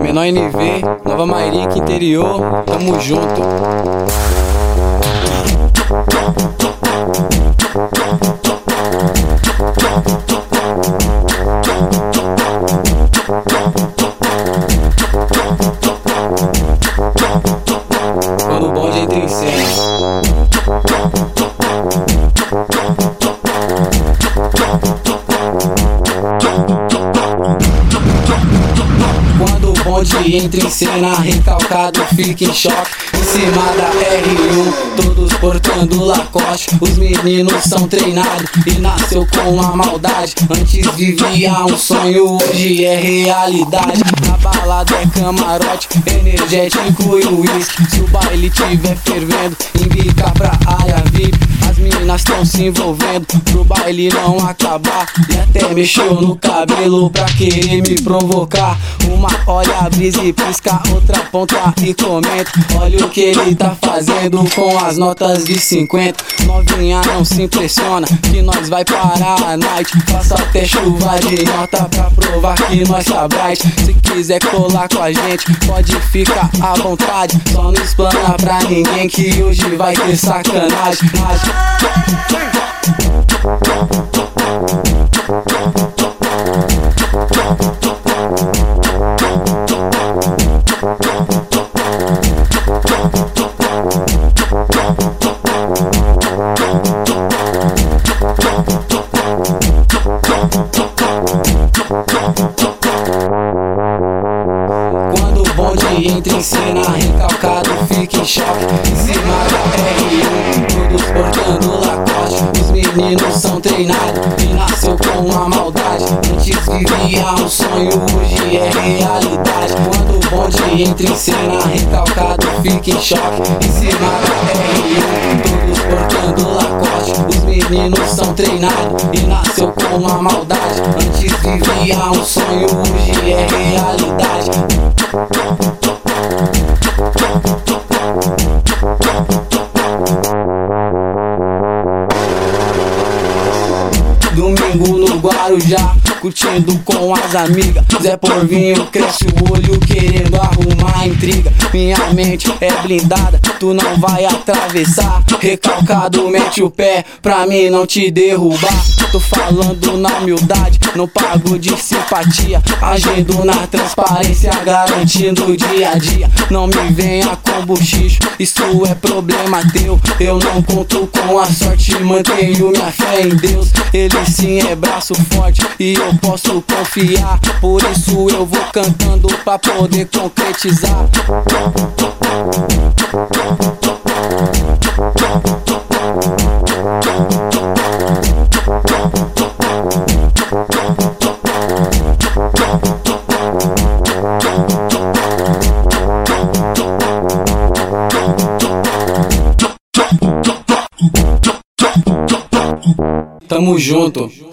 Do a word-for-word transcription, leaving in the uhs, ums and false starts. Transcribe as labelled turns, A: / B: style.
A: Menor N V, Nova Mairica, interior, tamo junto. Quando o bonde entra em cena. Quando o bonde entra em cena, recalcado fica em choque. Em cima da R um, todos portando Lacoste. Os meninos são treinados e nasceu com a maldade. Antes vivia um sonho, hoje é realidade. Na balada é camarote, energético e uísque. Se o baile tiver fervendo, embica pra área V I P. As meninas tão se envolvendo pro baile não acabar. E até mexeu no cabelo pra querer me provocar. Uma olha a brisa e pisca, outra aponta e comenta. Olha o que ele tá fazendo com as notas de cinquenta. Novinha não se impressiona que nós vai parar a night. Faça até chuva de nota pra provar que nós tá bright. Se quiser colar com a gente, pode ficar à vontade. Só não explana pra ninguém que hoje vai ter sacanagem. Quando o bonde entra em cena, recalcado fica em choque. Em cima da R um, todos portando Lacoste. Os meninos são treinados e nasceu com a maldade. Antes vivia um sonho, hoje é realidade. Quando o bonde entra em cena, recalcado fica em choque. Em cima da R um, todos portando Lacoste. Os meninos são treinados e nasceu com a maldade. Antes vivia um sonho, hoje é realidade. Domingo no Guarujá, curtindo com as amigas. Zé Porvinho cresce o olho querendo arrumar intriga. Minha mente é blindada, tu não vai atravessar. Recalcado mete o pé pra mim não te derrubar. Tô falando na humildade, não pago de simpatia. Agindo na transparência, garantindo o dia a dia. Não me venha com buchicho, isso é problema teu. Eu não conto com a sorte, mantenho minha fé em Deus. Ele sim é braço forte e eu posso confiar. Por isso eu vou cantando pra poder concretizar. Tamo junto.